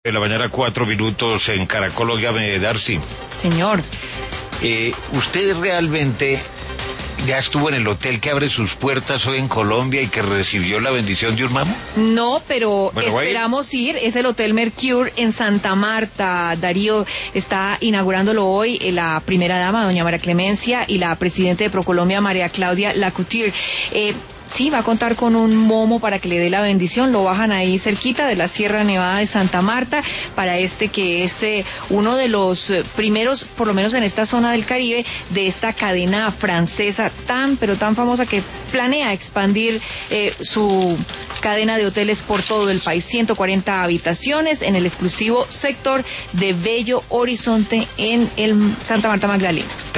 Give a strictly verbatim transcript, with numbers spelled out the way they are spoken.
De la mañana, cuatro minutos en Caracol. Óigame, Darcy. Señor. Eh, ¿Usted realmente ya estuvo en el hotel que abre sus puertas hoy en Colombia y que recibió la bendición de un mamo? No, pero Bueno, esperamos ir. Es el Hotel Mercure en Santa Marta. Darío está inaugurándolo hoy la primera dama, doña María Clemencia, y la presidenta de Procolombia, María Claudia Lacoutier. Eh, Sí, va a contar con un momo para que le dé la bendición. Lo bajan ahí cerquita de la Sierra Nevada de Santa Marta para este que es eh, uno de los eh, primeros, por lo menos en esta zona del Caribe, de esta cadena francesa tan, pero tan famosa que planea expandir eh, su cadena de hoteles por todo el país. ciento cuarenta habitaciones en el exclusivo sector de Bello Horizonte en el Santa Marta Magdalena.